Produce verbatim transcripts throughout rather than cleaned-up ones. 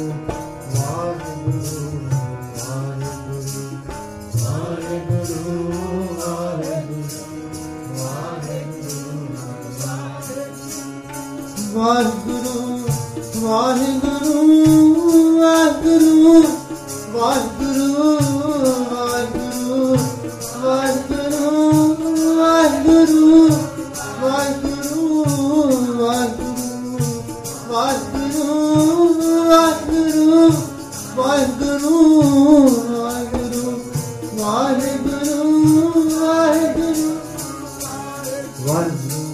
ਵਾਹਿਗੁਰੂ ਵਾਹਿਗੁਰੂ ਵਾਹਿਗੁਰੂ ਵਾਹਿਗੁਰੂ ਵਾਹਿਗੁਰੂ ਵਾਹਿਗੁਰੂ ਵਾਹਿਗੁਰੂ ਵਾਹਿਗੁਰੂ ਵਾਹਿਗੁਰੂ ਵਾਹਿਗੁਰੂ ਵਾਹਿਗੁਰੂ ਵਾਹਿਗੁਰੂ ਵਾਹਿਗੁਰੂ ਵਾਹਿਗੁਰੂ ਵਾਹਿਗੁਰੂ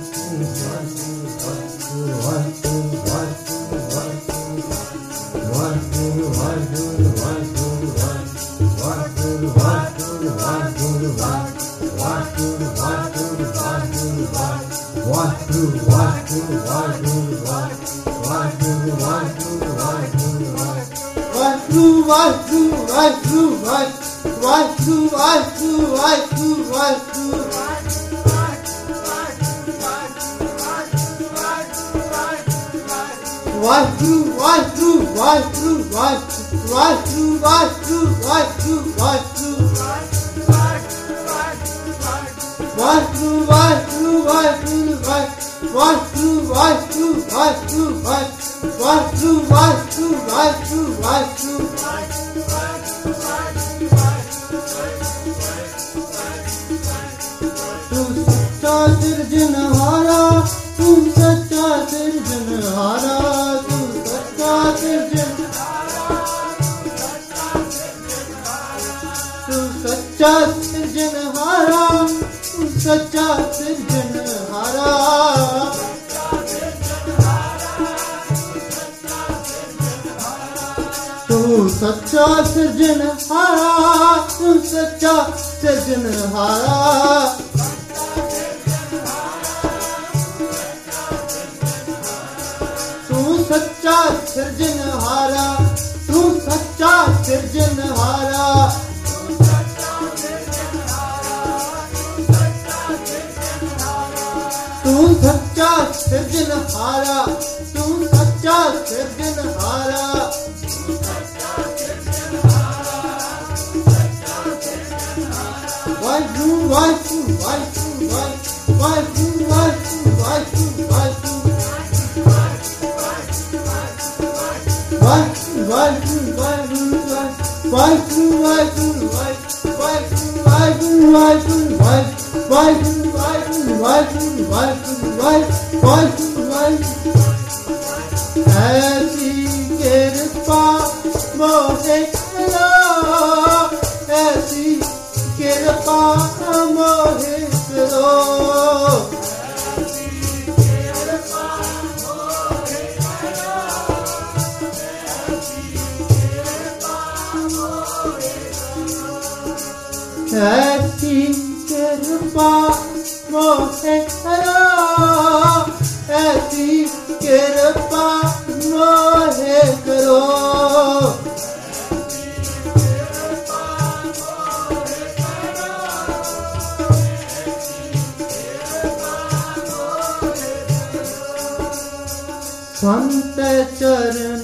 संत चरण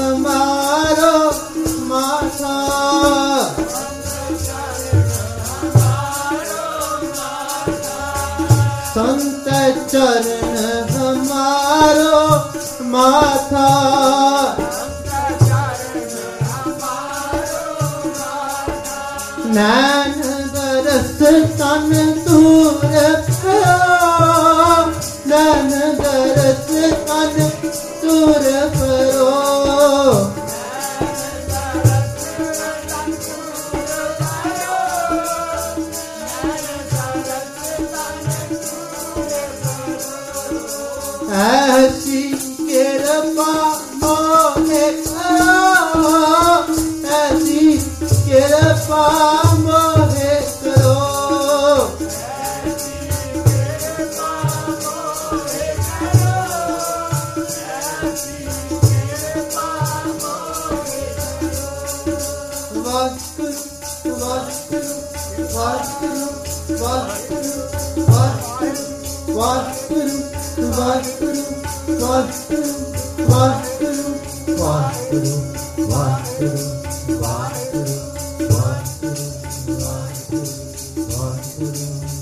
हमारो माथा, संत चरण हमारो माथा, नैन बरस तन दूर करो, नैन बरस तन दूर करो, ऐसी कृपा मोहे करो, ऐसी कृपा मोहे करो, वाहिगुरु वाहिगुरु वाहिगुरु वाहिगुरु वाहिगुरु वाहिगुरु वाहिगुरु वाहिगुरु वाहिगुरु वाहिगुरु वाहिगुरु वाहिगुरु वाहिगुरु वाहिगुरु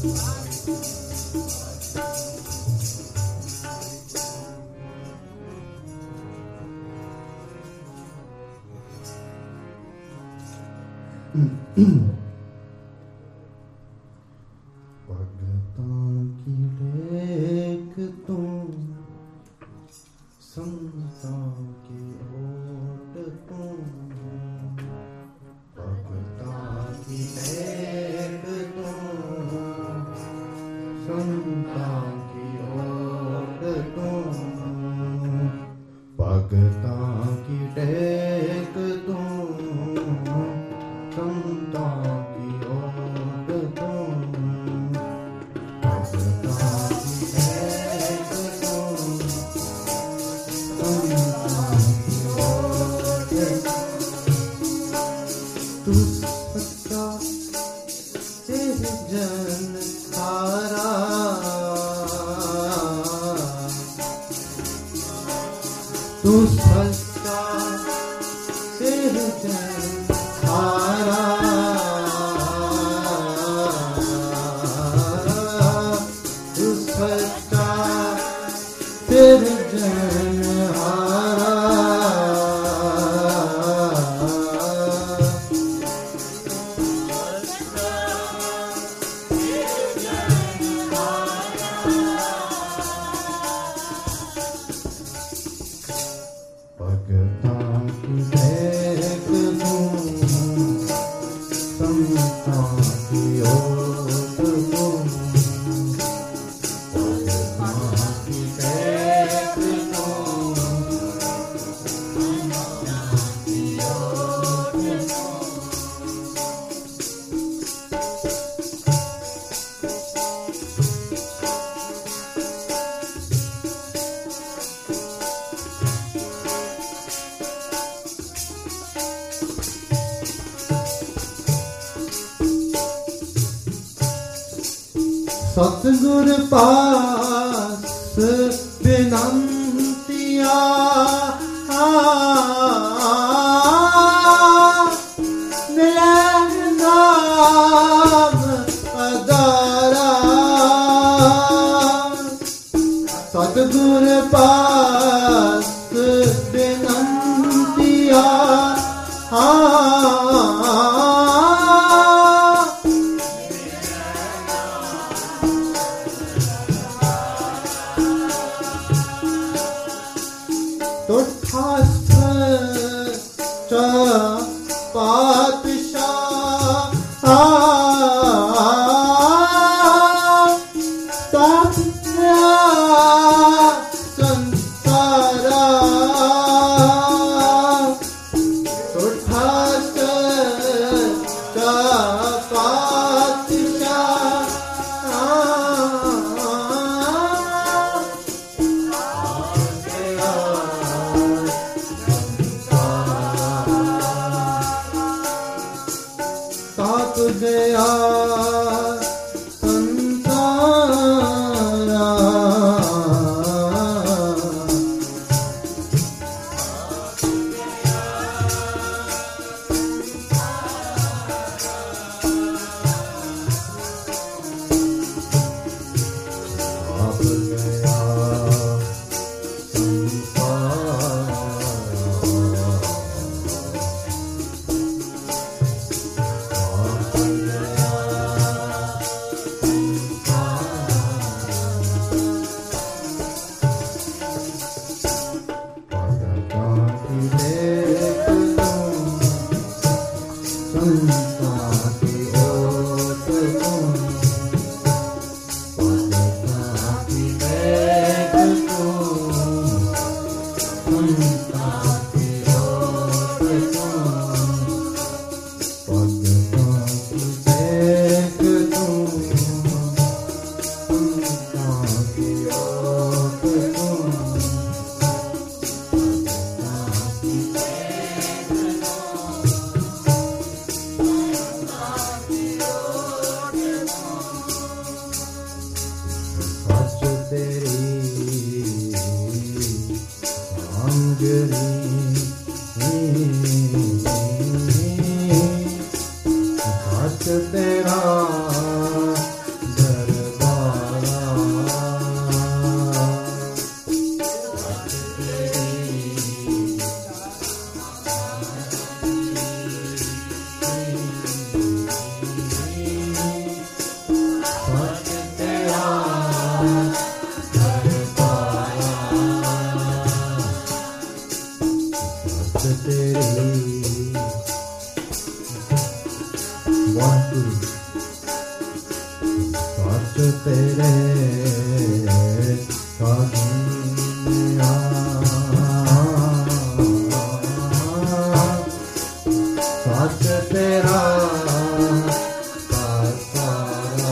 भगतां की टेक तुम, संतां की ओट तुम, भगतां की टेक तुम, संतां की ओट तुम, भगतां की टेक तुम, संतां की ओट तुम, भगतां की टेक तुम, संतां की ओट तू सच्चा सिरजन हारा, तू सच्चा सिरजन हारा, तू सच्चा सिरजन हारा, भगतां की टेक तुम, संतां की ओट तुम, भगतां की टेक तुम, संतां की ओट सतगुर पास बिनंतिया, मिले नाम अदारा, सतगुर पास बिनंतिया, तो ठास्त्र पातशाह, तात्या संसारा, तो ठास्त्र पातशाह, ताप गया संसारा, ताप गया संसारा, सच तेरा दरबारा तेरे कागुनिया सच तेरा कासारा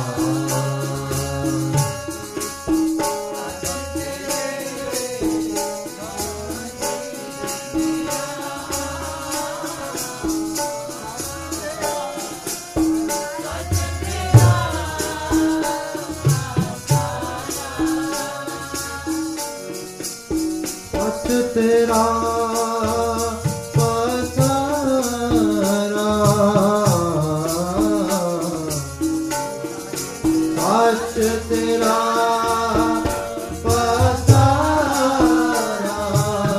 तेरा पसारा सच तेरा पसारा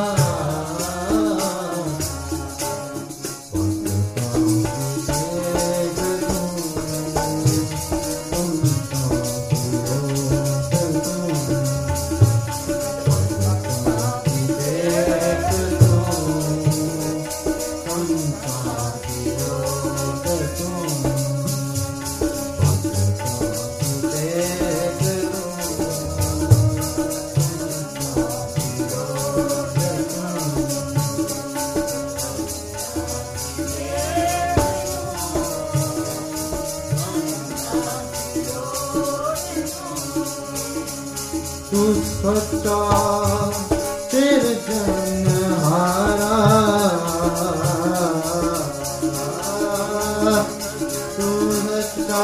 तू सच्चा सिरजनहारा तू सच्चा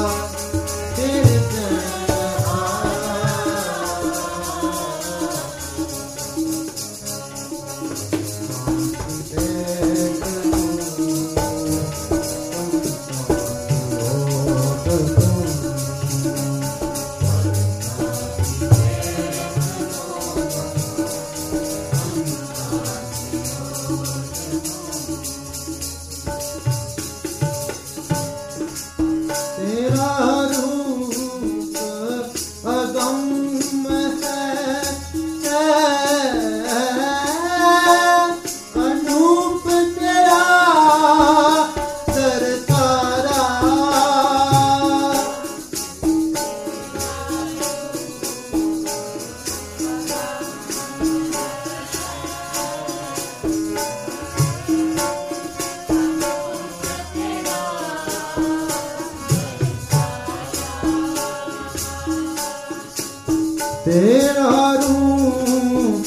तेरा रूप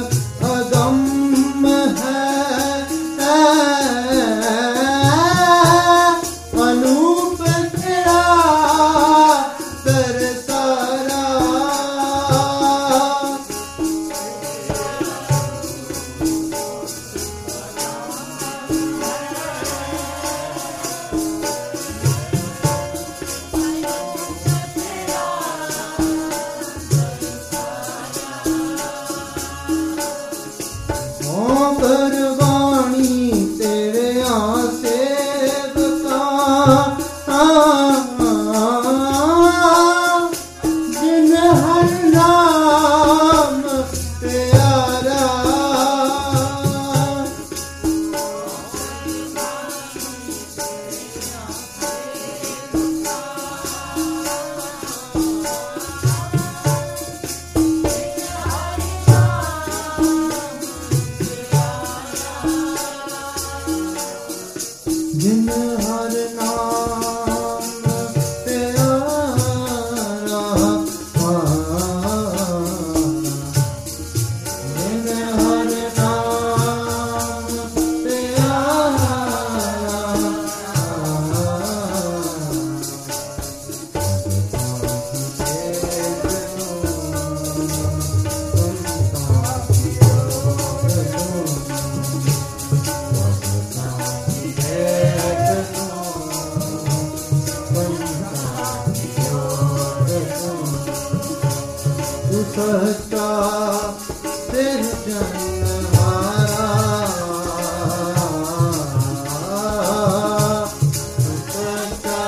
अगम है अनूप तेरा सरसारा परवाणी तेरे आसे बता जिन हर नाम प्यारा जिन हर नाम प्यारा जिन हर नाम प्यारा सच्चा सिरजनहारा सच्चा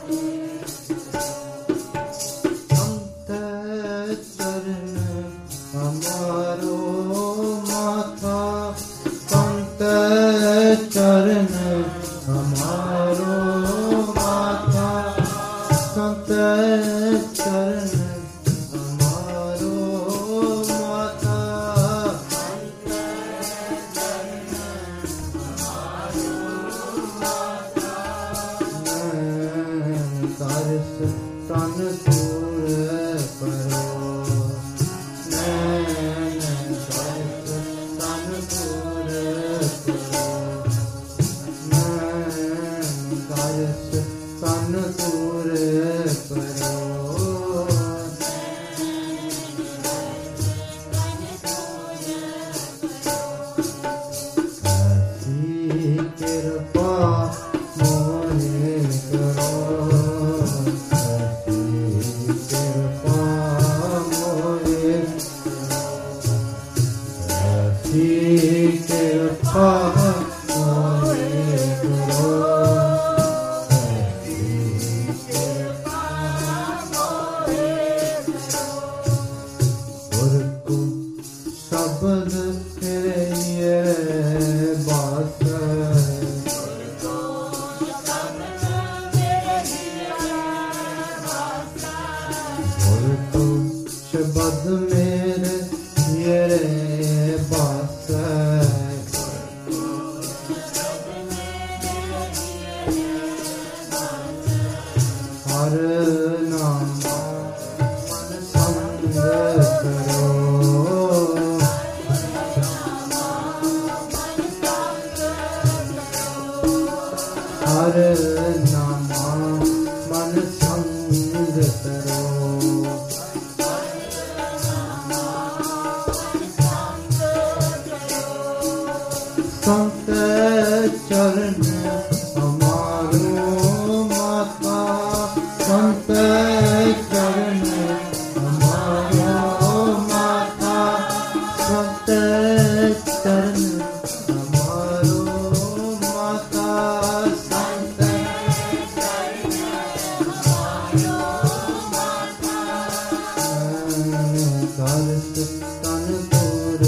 संत चरण हमारो माथा, संत चरण हमारो माथा, संत चरण हमारो माथा, दर्श तन दूर करो, नैन दर्श तन दूर करो, नैन दर्श तन दूर करो, ऐसी कृपा मोहे करो, ऐसी कृपा मोहे करो, ऐसी कृपा मोहे करो, ऐसी कृपा मोहे करो। गुरु शब्द तेरे ये बात गुरु शब्द मेरे ये बात हर नाम मन संग करो, हर नामा मन संग करो, संत चरण हमारो माता, संत चरण हमारो माता, संत चरण हमारो माता, संत चरण हमारो माता, दर्श तन दूर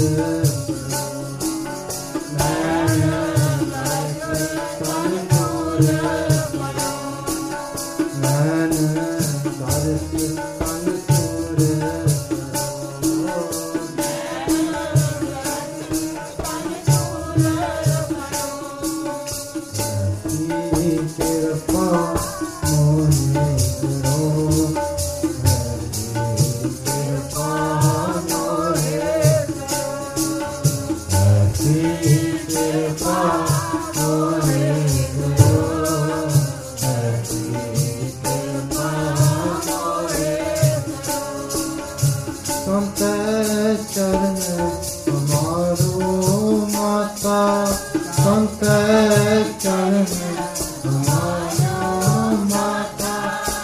कृपा मोहे करो, कृपा मोहे करो, कृपा मोहे करो, कृपा मोहे करो। संत चरण हमारो माता, संत चरण हमारो माता,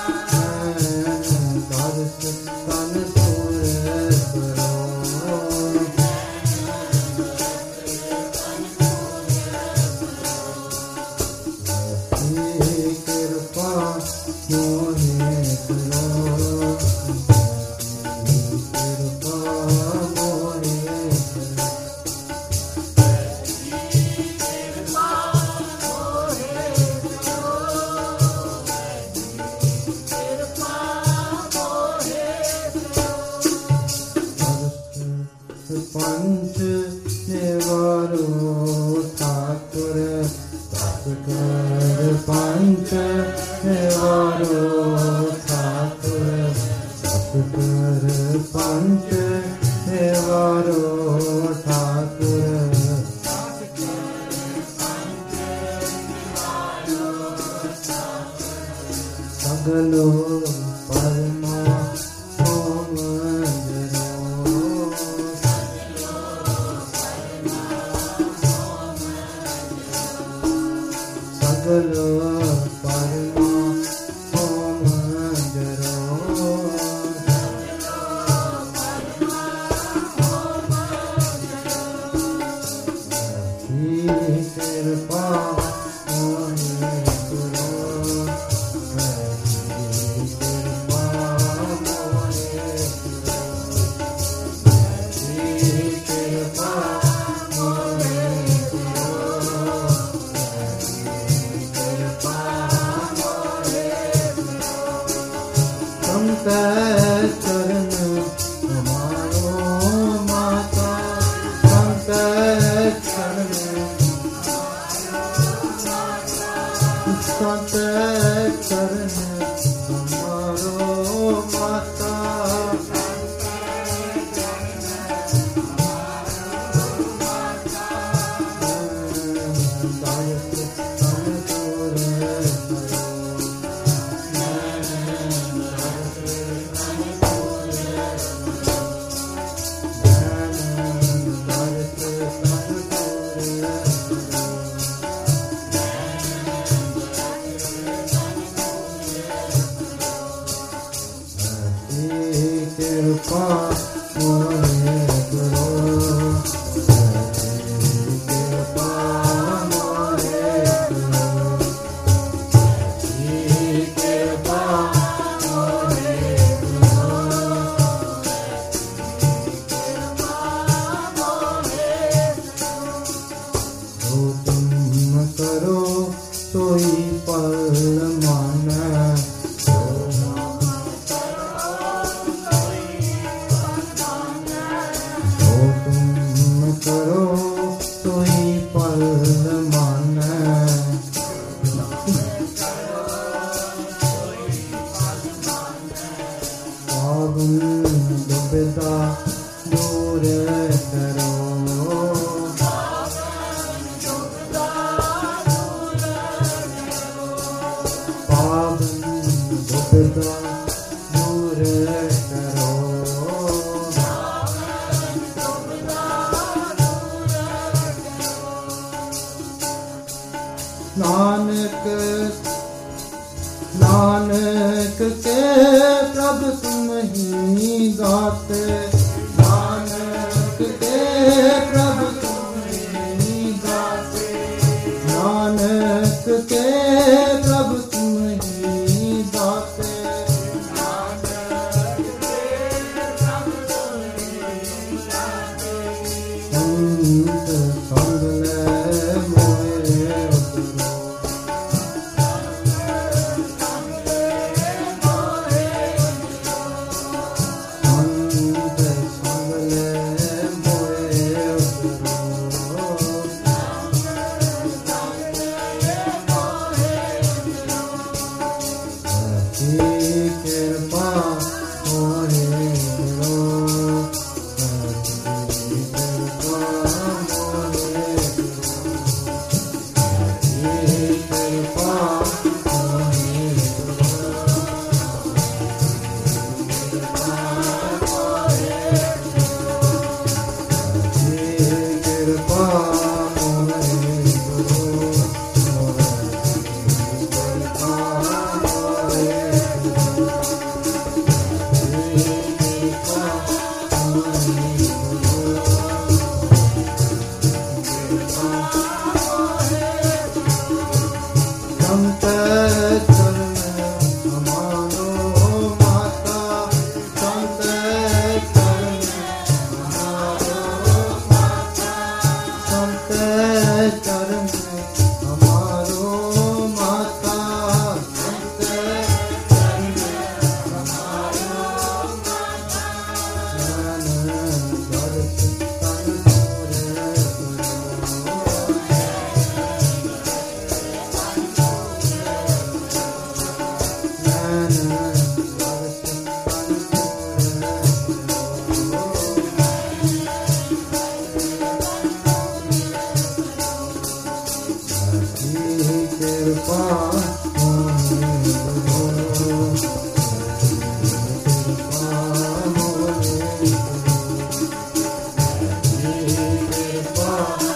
दर्श तन दूर करो, ऐसी कृपा मोहे करो, ऐसी कृपा मोहे पंच निवारो ठाकुर, कर पंच निवारो ठाकुर, कर पंच निवारो ठाकुर, सगलो परमा ओम सगलो परमा ओम जरो, कृपा मोहे करो, संत चरण हमारो माता संत चरण संत चरण हमारो माता कृपा मोरे गुरु कृपा मोरे गुरु कृपा मोरे गुरु तुम करो सोई पल माना करो सोई पल मान पावन दुविधा दूर करो पावन दुविधा दूर करो नानक नानक के प्रभु तुम ही गाते नानक के प्रभु तुम ही गाते नानक के प्रभु तुम ही गाते नानक के प्रभु तुम ही गाते संत संग ले कृपा मोरे गुरु कृपा मोरे कृपा मोरे कृपा संत चरण हमारो माता संत चरण हमारो माता संत चरण हमारो माता संत चरण हमारो माता ज्ञान दर्श तन कृपा मोरे गुरु कृपा मोरे गुरु कृपा